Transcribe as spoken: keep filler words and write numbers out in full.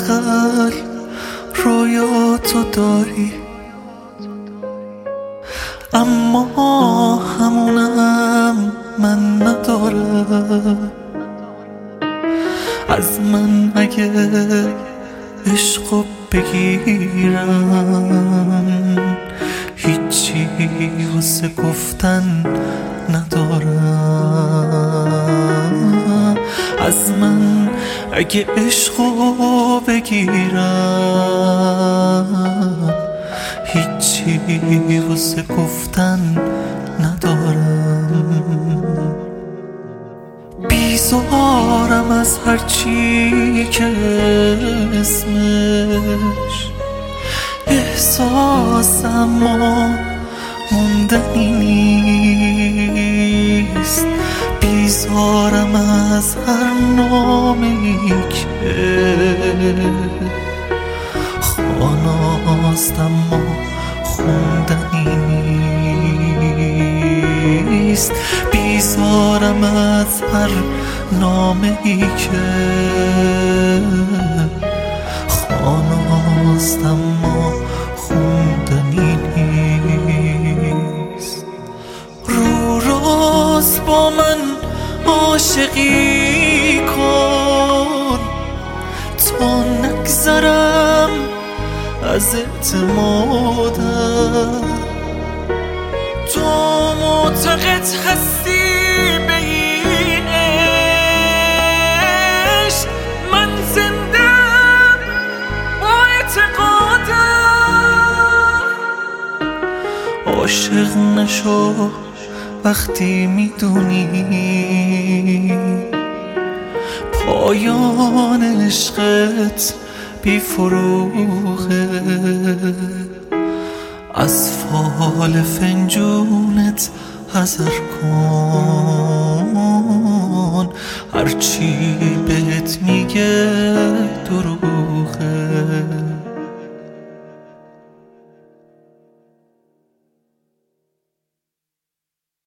حداقل رویاتو داری، اما همونم من ندارم. از من اگه عشقو بگیرن هیچی واسه گفتن ندارم. از من اگه عشقو بگیرن هیچی واسه گفتن ندارم. بیزارم از هرچی که اسمش احساسم ما موندنی نیست. بیزارم از هر نامی که خاناست اما خوندنی نیست. بیزارم از هر نامی که خاناست اما خوندنی نیست. رو راست با من عاشقی کن تا نگذرم از اعتمادم. تو معتقد هستی به این عشق، من زندم با اعتقادم. عاشق نشو وقتی میدونی پایان عشقت بی فروغه. از فال فنجونت حذر کن، هرچی بهت میگه دروغه.